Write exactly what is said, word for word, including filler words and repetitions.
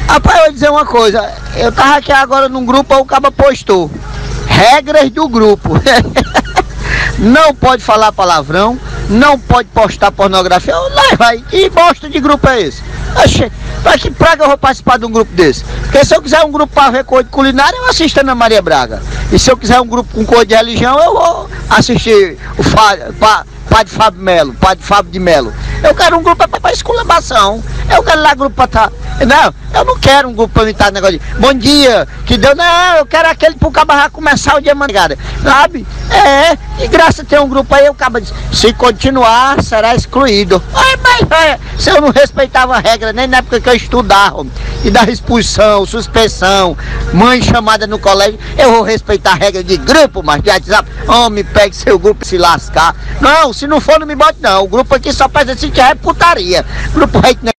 Rapaz, eu vou dizer uma coisa, eu tava aqui agora num grupo, aí o cara postou regras do grupo. Não pode falar palavrão, não pode postar pornografia. Lá vai, que bosta de grupo é esse? Oxe, pra que praga eu vou participar de um grupo desse? Porque se eu quiser um grupo para ver coisa de culinária, eu assisto a Ana Maria Braga. E se eu quiser um grupo com coisa de religião, eu vou assistir o Fá, Fá, Padre Fábio Melo, Padre Fábio de Melo. Eu quero um grupo para esculhambação. Eu quero lá grupo para estar. Não, eu não quero um grupo para me estar negócio de bom dia, que deu. Não, eu quero aquele pro cabarra começar o dia madrugada. Sabe? É, e graças a ter um grupo aí, o caba diz, se continuar, será excluído. Ai, mas é, se eu não respeitava a regra, nem na época que eu estudava, e da expulsão, suspensão, mãe chamada no colégio, eu vou respeitar a regra de grupo, mas de WhatsApp, homem, pegue seu grupo e se lascar. Não, se não for, não me bote não. O grupo aqui só faz assim que é putaria. Grupo